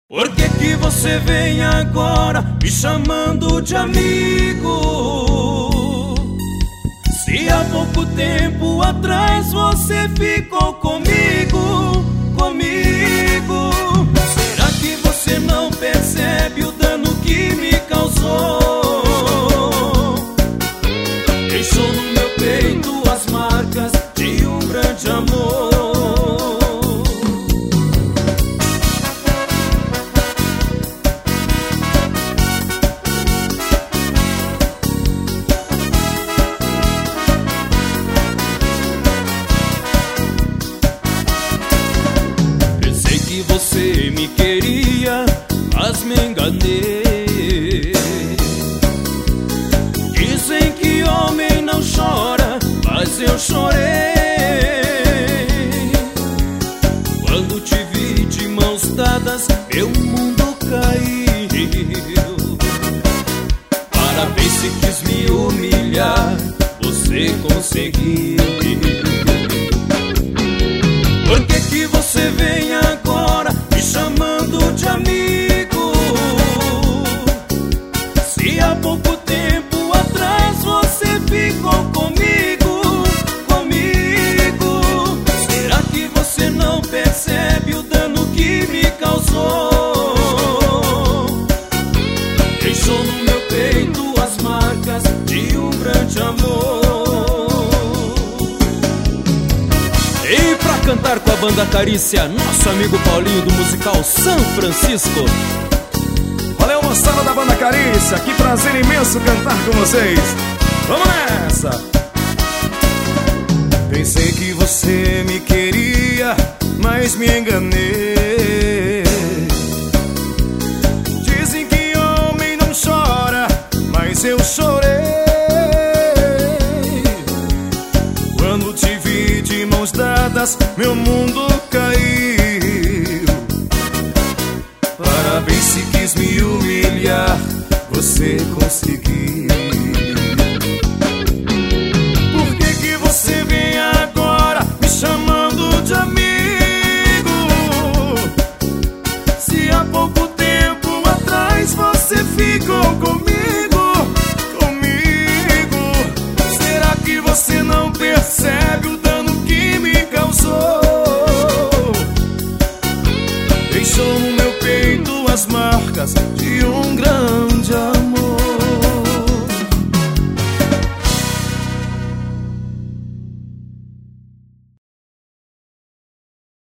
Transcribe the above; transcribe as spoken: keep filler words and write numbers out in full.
Por que que você vem agora me chamando de amigo? Se há pouco tempo atrás você ficou comigo, comigo. Será que você não percebe o dano que me causou? Deixou no meu peito as marcas de um grande amor. Você me queria, mas me enganei. Dizem que homem não chora, mas eu chorei quando te vi de mãos dadas, meu mundo caiu. Parabéns, se quis me humilhar, você conseguiu. Por que que você vem agora me chamando de amigo? Se há pouco tempo atrás você ficou comigo, comigo. Será que você não percebe o dano que me causou? Deixou no meu peito as marcas de um grande amor. E pra cantar com a banda Carícia, nosso amigo Paulinho do musical São Francisco. Valeu, moçada da banda Carícia, que prazer imenso cantar com vocês. Vamos nessa! Pensei que você me queria, mas me enganei. Dizem que homem não chora, mas eu chorei quando te vi de mãos dadas, meu mundo caiu. Parabéns, se quis me humilhar, você conseguiu. Por que que você vem agora me chamando de amigo? Se há pouco tempo atrás você ficou comigo, comigo. Será que você não percebe o dano que me causou? Deixou no meu peito as marcas de